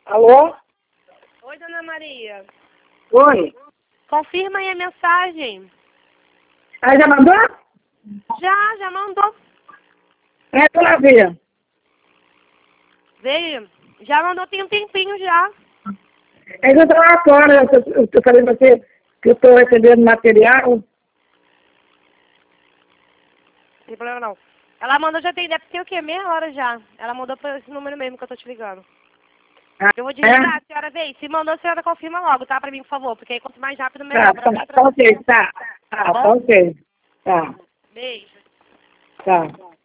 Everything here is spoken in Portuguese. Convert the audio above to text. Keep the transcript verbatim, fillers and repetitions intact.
Alô? Oi, dona Maria. Oi. Confirma aí a mensagem. Ah, já mandou? Já, já mandou. É, tô lá ver. Veio. Já mandou tem um tempinho já. É que eu tô lá fora, eu tô, eu tô falando pra você que eu tô recebendo material. Não tem problema não. Ela mandou já tem, deve ter o quê? Meia hora já. Ela mandou pra esse número mesmo que eu tô te ligando. Ah, Eu vou é? desligar, a senhora veio. Se mandou, a senhora confirma logo, tá? Pra mim, por favor. Porque aí quanto mais rápido, Tá, melhor. Pra tá, mim e pra tá você. ok, tá. Tá, tá Tá bom? ok. Tá, Beijo. tá.